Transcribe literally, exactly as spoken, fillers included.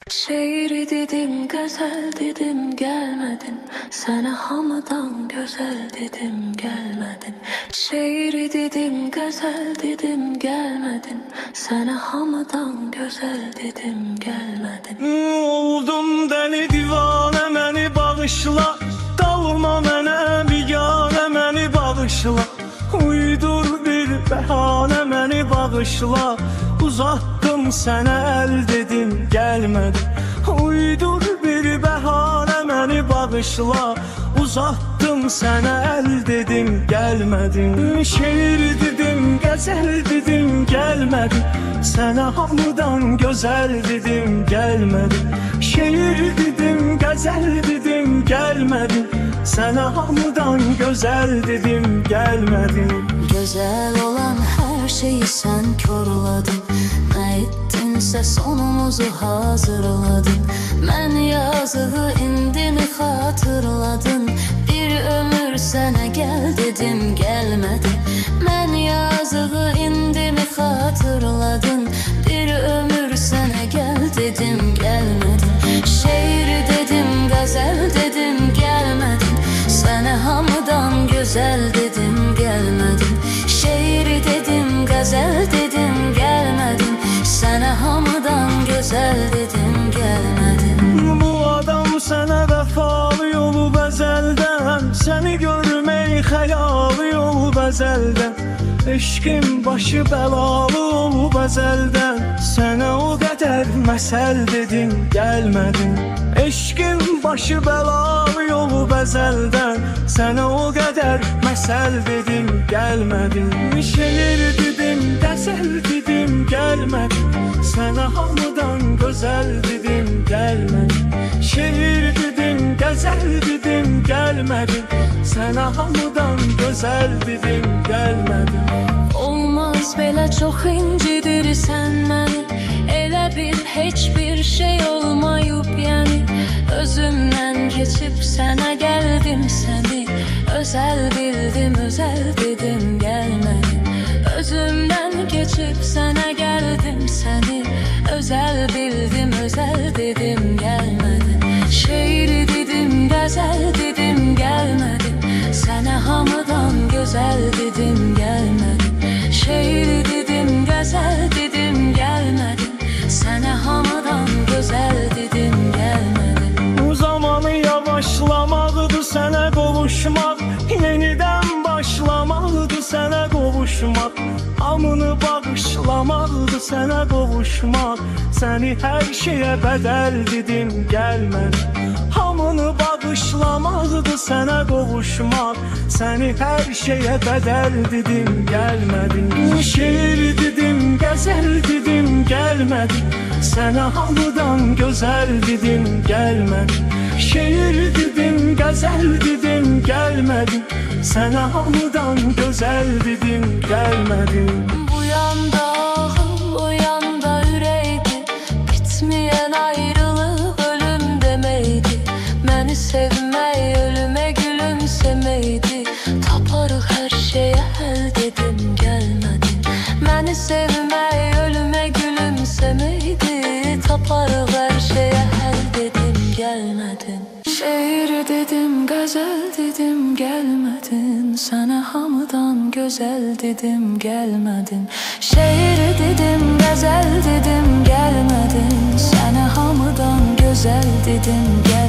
Şiir dedim, gazel dedim, gelmedin. Sana hamıdan güzel dedim, gelmedin. Şiir dedim, gazel dedim, gelmedin. Sana hamıdan güzel dedim, gelmedin. Oldum deli divane, məni bağışla. Dalma mənə bigane, məni bağışla. Uydur bir bəhanə, məni bağışla. Uzattım sənə əl dedim, gəlmədin. Uydur bir bəhanə, məni bağışla. Uzattım sənə əl dedim, gəlmədin. Şeir dedim, qəzəl dedim, gəlmədin. Sənə hamıdan gözəl dedim, gəlmədin. Şeir dedim, qəzəl dedim, gəlmədin. Sənə hamıdan gözəl dedim, gəlmədin. Güzel olan her şeyi sen korladın. Ne ettinse sonumuzu hazırladın. Ben yazığı indini hatırladın. Bir ömür sana gel dedim, gelmedin. Ben yazığı indini hatırladın. Bir ömür sana gel dedim, gelmedin. Şiir dedim, gazel dedim, gelmedin. Sana hamıdan güzel dedim, gelmedin. Şiir dedim, gazel dedim, gelmedin. Sana hamıdan güzel dedim, gelmedin. Bu adam sənə vəfalı yolu bəzəldən. Səni görmək xəyalı yol bəzəldən. Eşqin başı bəlalı ol bəzəldən. Sənə o qədər məsəl dedim, gəlmədin. Eşqin başı bəlalı yolu bəzəldən. Sənə o qədər məsəl dedim, gəlmədin. Şeir dedim, qəzəl dedim, gəlmədin. Sənə hamıdan gözəl dedim, gəlmədin. Şeir dedim, qəzəl dedim, gəlmədin. Sənə hamıdan gözəl dedim, gəlmədin. Olmaz belə çox incidirsən məni. Elə bir heç bir şey olmayıb yəni. Özümdən keçib sənə gəldim səni. Özəl bildim, özəl dedim, gəlmədin. Özümdən keçib sənə gəldim səni. Özəl bildim, özəl dedim, gəlmədin. Şeir dedim, qəzəl dedim, gəlmədin. Sənə hamıdan gözəl dedim, gəlmədin. Şeir dedim, qəzəl dedim, gəlmədin. Sənə hamıdan gözəl dedim, gəlmədin. Bu zamanı yavaşlamaqdı sənə qovuşmaq. Yenidən başlamaqdı sənə qovuşmaq. Hamını bağışlamaqdı sənə qovuşmaq. Səni hər şeyə bədəl dedim, gəlmədin. Hamını bağışlamaqdı sənə qovuşmaq. Səni hər şeyə bədəl dedim, gəlmədin. Şeir dedim, qəzəl dedim, gəlmədin. Sənə hamıdan gözəl dedim, gəlmədin. Şeir dedim, qəzəl dedim, gəlmədin. Sənə hamıdan gözəl dedim, gəlmədin. Bu yanda ağıl, o yanda ürəkdir. Bitməyən ayrılıq ölüm deməkdir. Məni sevmək ölümə gülümseməkdir. Taparıq hər şeyə həll dedim, gəlmədin. Məni sevmək ölümə gülümseməkdir. Taparıq hər şeyə həll dedim, gəlmədin. Şeir dedim, qəzəl dedim, gəlmədin. Sənə hamıdan gözəl dedim, gəlmədin. Şeir dedim, qəzəl dedim, gəlmədin. Sənə hamıdan gözəl dedim, gəlmədin.